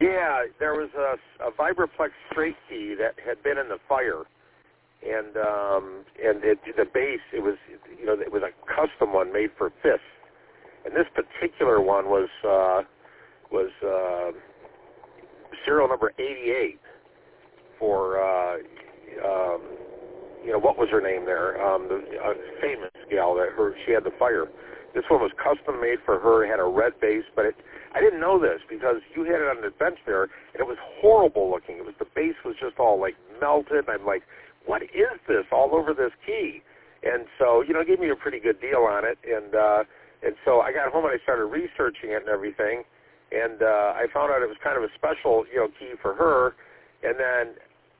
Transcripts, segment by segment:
Yeah, there was a Vibraplex straight key that had been in the fire, and the base, it was a custom one made for fists, and this particular one was serial number 88 for what was her name there? The famous gal that she had the fire. This one was custom made for her. It had a red base, but I didn't know this because you had it on the bench there, and it was horrible looking. The base was just all like melted. And I'm like, what is this all over this key? And so, it gave me a pretty good deal on it. And so I got home and I started researching it and everything, and I found out it was kind of a special, key for her. And then,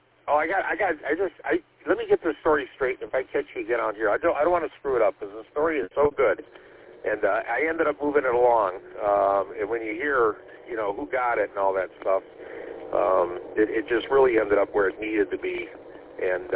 let me get this story straight. And if I catch you again on here, I don't want to screw it up because the story is so good. And I ended up moving it along. And when you hear, who got it and all that stuff, it just really ended up where it needed to be. And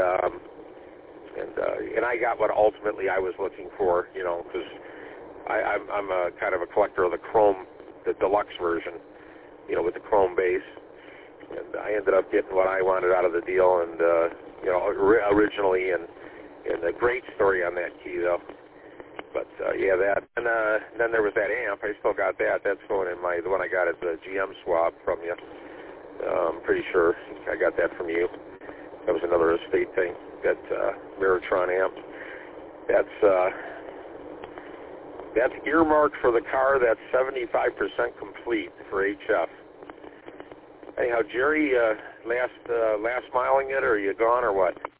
I got what ultimately I was looking for, because I'm a kind of a collector of the chrome, the deluxe version, with the chrome base. And I ended up getting what I wanted out of the deal, and originally, and a great story on that key though. But that, and then there was that amp. I still got that. That's going in the one I got at the GM swap from you. I'm pretty sure I got that from you. That was another estate thing. That Veritron amp. That's earmarked for the car. That's 75% complete for HF. Anyhow, Jerry, last miling it, or are you gone, or what?